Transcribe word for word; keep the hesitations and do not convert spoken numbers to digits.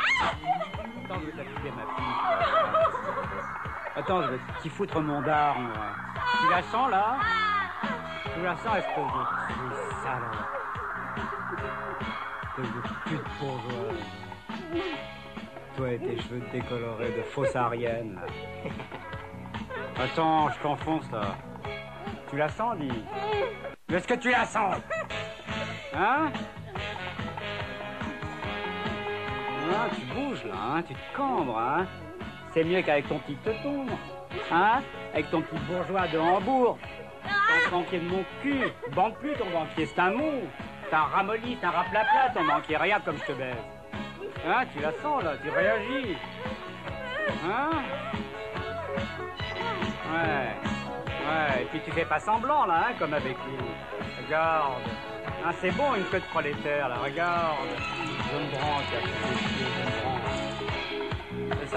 Attends, je vais t'appeler ma fille. Attends, je vais t'y foutre mon dard, moi. Tu la sens, là? Tu la sens, espèce de truc sale. Espèce de pute bourgeoise. Toi et tes cheveux décolorés de fausse arienne, là. Attends, je t'enfonce, là. Tu la sens, dis? Est-ce que tu la sens? Hein? Ah, tu bouges, là, hein? Tu te cambres, hein? C'est mieux qu'avec ton petit teuton, hein? Avec ton petit bourgeois de Hambourg. Ton banquier de mon cul. Bande plus, ton banquier, c'est un mou. C'est un ramolli, c'est un raplapla, ton banquier. Regarde comme je te baise. Hein? Tu la sens, là? Tu réagis. Hein? Ouais. Ouais, et puis tu fais pas semblant, là, hein, comme avec lui. Regarde. Hein, c'est bon, une queue de prolétaire, là, regarde.